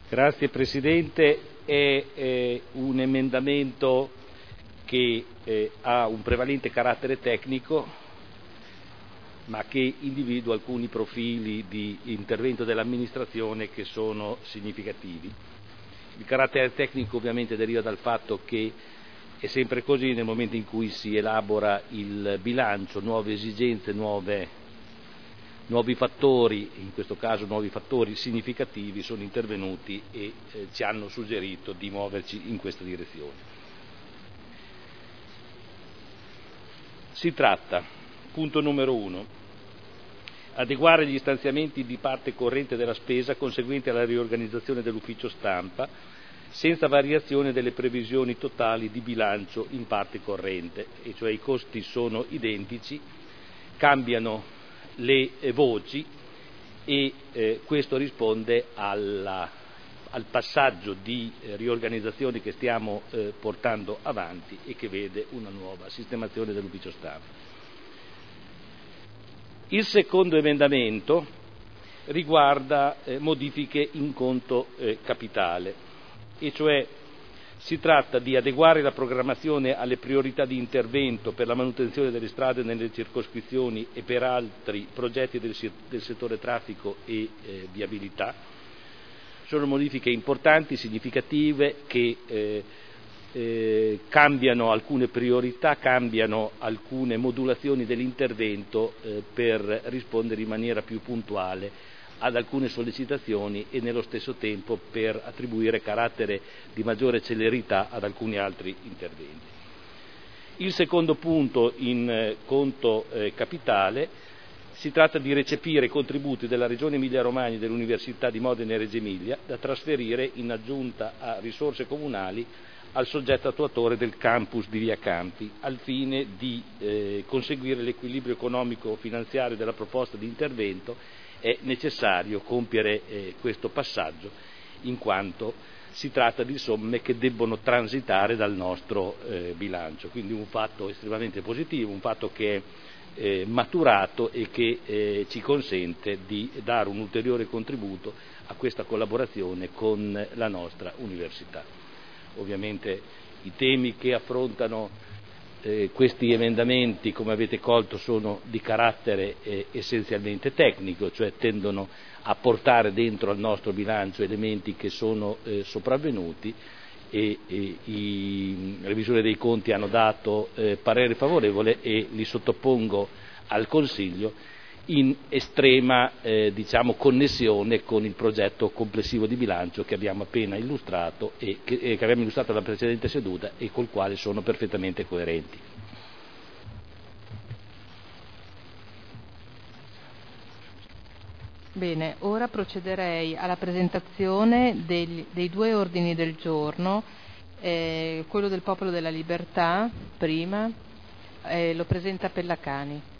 Grazie Presidente. È un emendamento che ha un prevalente carattere tecnico, ma che individua alcuni profili di intervento dell'amministrazione che sono significativi. Il carattere tecnico ovviamente deriva dal fatto che è sempre così: nel momento in cui si elabora il bilancio, nuove esigenze, nuovi fattori, in questo caso nuovi fattori significativi, sono intervenuti e ci hanno suggerito di muoverci in questa direzione. Si tratta, punto numero 1, adeguare gli stanziamenti di parte corrente della spesa conseguenti alla riorganizzazione dell'ufficio stampa senza variazione delle previsioni totali di bilancio in parte corrente, e cioè i costi sono identici, cambiano le voci e questo risponde al passaggio di riorganizzazione che stiamo portando avanti e che vede una nuova sistemazione dell'ufficio stampa. Il secondo emendamento riguarda modifiche in conto capitale, e cioè si tratta di adeguare la programmazione alle priorità di intervento per la manutenzione delle strade nelle circoscrizioni e per altri progetti del settore traffico e viabilità. Sono modifiche importanti, significative, che cambiano alcune priorità, cambiano alcune modulazioni dell'intervento per rispondere in maniera più puntuale ad alcune sollecitazioni e nello stesso tempo per attribuire carattere di maggiore celerità ad alcuni altri interventi. Il secondo punto in conto capitale: si tratta di recepire i contributi della Regione Emilia-Romagna e dell'Università di Modena e Reggio Emilia da trasferire in aggiunta a risorse comunali al soggetto attuatore del campus di Via Campi, al fine di conseguire l'equilibrio economico-finanziario della proposta di intervento. È necessario compiere questo passaggio, in quanto si tratta di somme che debbono transitare dal nostro bilancio, quindi un fatto estremamente positivo, un fatto che è maturato e che ci consente di dare un ulteriore contributo a questa collaborazione con la nostra università. Ovviamente i temi che affrontano questi emendamenti, come avete colto, sono di carattere essenzialmente tecnico, cioè tendono a portare dentro al nostro bilancio elementi che sono sopravvenuti, e i revisori dei conti hanno dato parere favorevole e li sottopongo al Consiglio in estrema connessione con il progetto complessivo di bilancio che abbiamo appena illustrato e che abbiamo illustrato alla precedente seduta e col quale sono perfettamente coerenti. Bene, ora procederei alla presentazione dei due ordini del giorno, quello del Popolo della Libertà prima, lo presenta Pellacani.